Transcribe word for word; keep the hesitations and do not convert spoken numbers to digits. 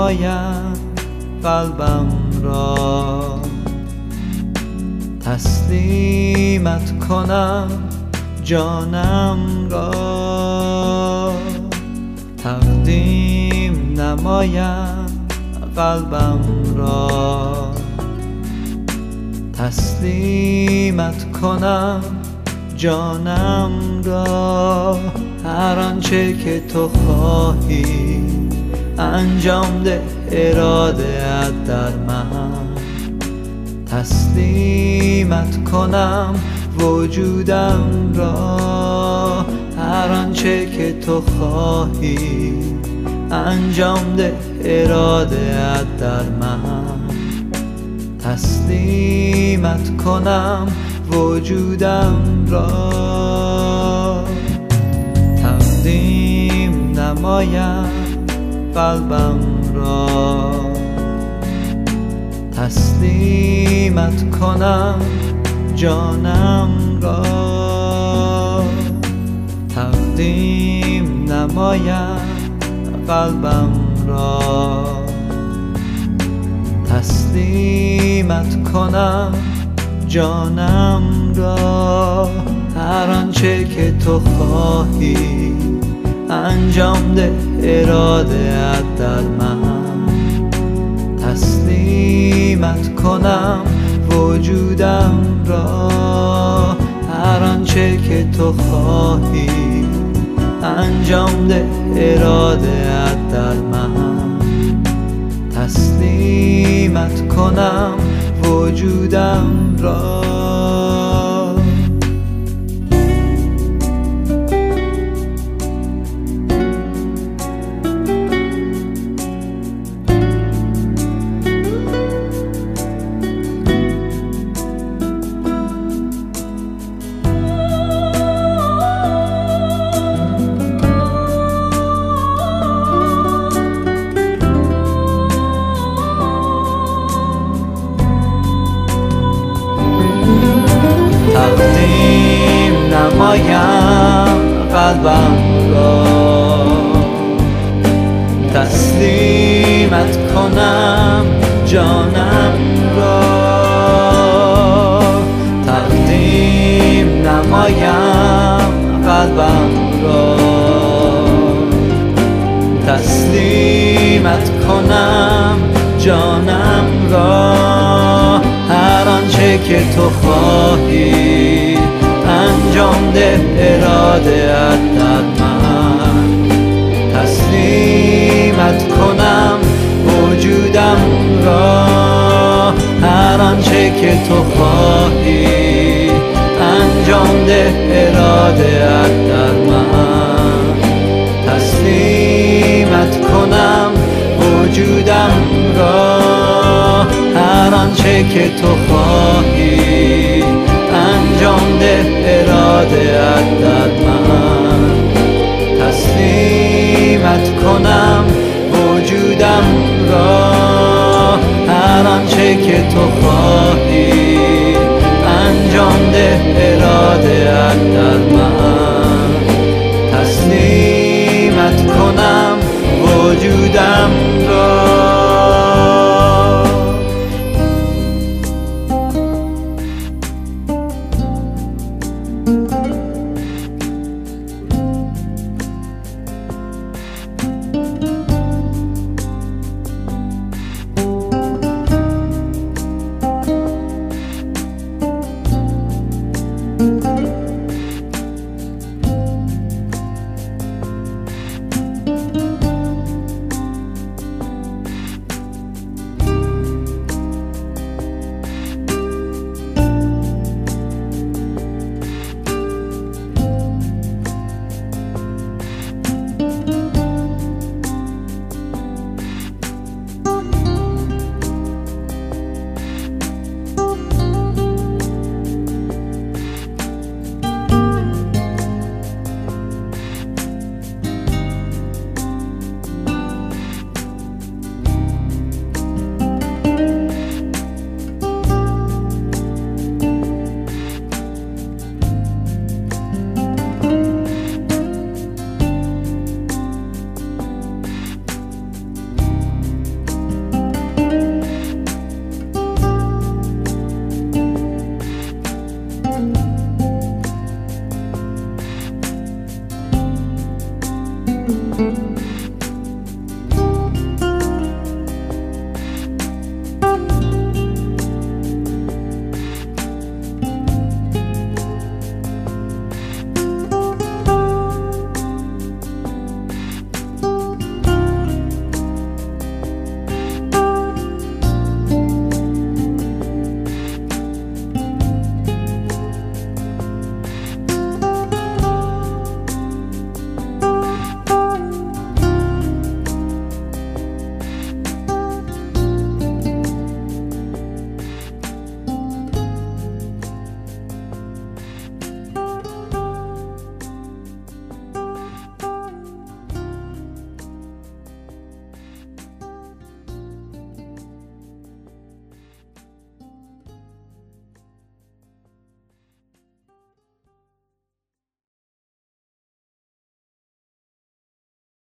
نمایم قلبم را، تسلیمت کنم جانم را. تقدیم نمایم قلبم را، تسلیمت کنم جانم را. هر آنچه که تو خواهی انجام ده اراده‌ات در من. تسلیمت کنم وجودم را. هر آنچه که تو خواهی انجام ده اراده‌ات در من. تسلیمت کنم وجودم را. تقدیم نمایم قلبم را، تسلیمت کنم جانم را. تقدیم نمایم قلبم را، تسلیمت کنم جانم را. هر آنچه که تو خواهی انجام ده اراده‌ات در من. تسلیمت کنم وجودم را. هر آنچه که تو خواهی انجام ده اراده‌ات در من. تسلیمت کنم وجودم را. تقدیم نمایم قلبم را، تسلیمت کنم جانم را. تقدیم نمایم قلبم را، تسلیمت کنم جانم را. هر آنچه که تو خواهی انجام ده اراده‌ات در من. تسلیمت کنم وجودم را. هر آنچه که تو خواهی انجام ده اراده‌ات در من. تسلیمت کنم وجودم را. هر آنچه که تو خواهی انجام ده اراده‌ات در من. تسلیمت کنم وجودم را. هر آنچه که تو خواهی